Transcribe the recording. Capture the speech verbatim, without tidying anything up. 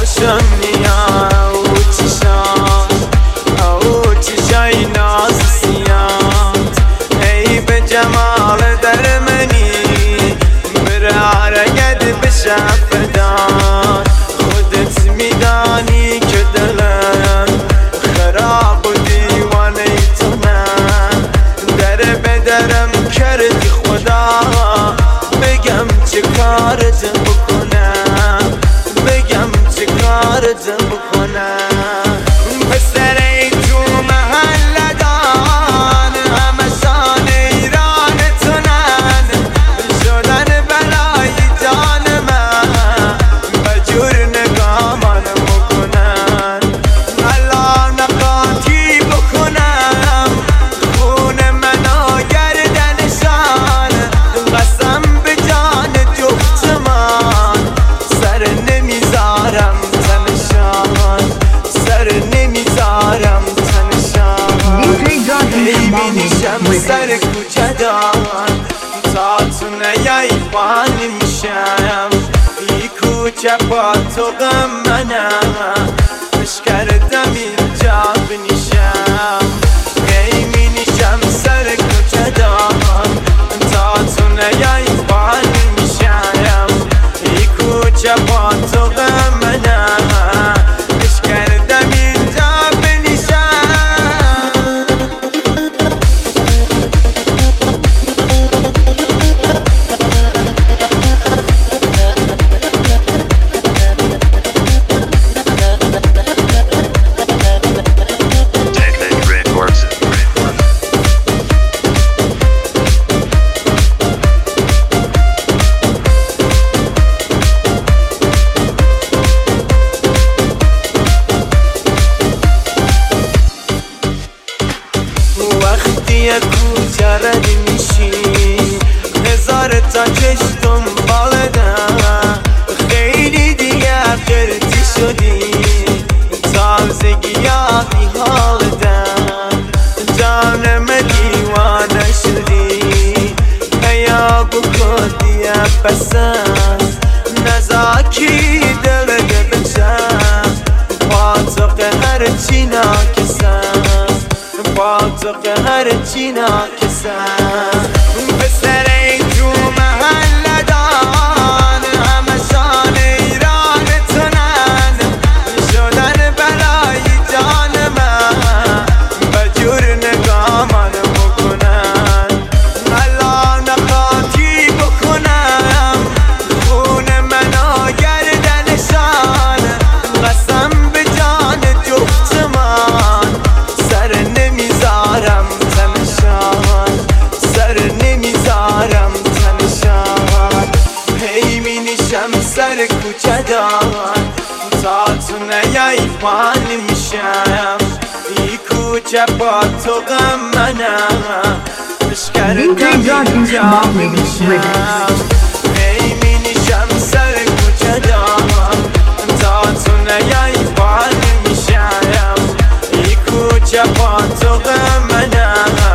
خوشم میاد او چشام او چشای ناز سیاد ای به جمال در منی بره حرکت بشه فدان خودت میدانی که دلم خراب و دیوانه تو من در بدرم کردی خدا بگم چه کارت بکنم بگم چه کارت بکنم پسر ای تو محله دان همه شان ایران تونن شدن بلای جان من بجور نگامان بکنن الان نقاطی بکنم خون منو گردنشان قسم به جان جفت من سر نمیذارم تنشان سر نمیذارم تنشان میبینیشم سر کوچه دان تا تو نیایی بانی میشم ای کوچه با تو غم منم اش کردم اینجا بنیشم میبینیشم سر کوچه دان تا تو نیایی بانی میشم ای کوچه با تو غم منم اش کردم اینجا بنیشم وقتی کوچه رد میشی هزار تا چش دنبالدم خیلی دیگه قرتی شدی تازگی ها بی حالدم جانم دیوانه شدی ایا بکردی پسند نزاکی دلگه بچم با تو قهر چی ناکسم با تو قهر چی ناکسم پسر ای تو محله دان همه شان ایران تونن شدن بلای جان من بجور نگامان بکنن الان نقاطی بکنم خون منو گردنشان قسم به جان جفت من سر نمیذارم تنشان سر نمیذارم تنشان هی مینیشم سر کوچه دان تا تو نیایی بانی میشم ای کوچه با تو غم منم اش کردم اینجا بنیشم هی مینیشم سر کوچه دان تا تو نیایی بانی میشم ای کوچه با تو غم منم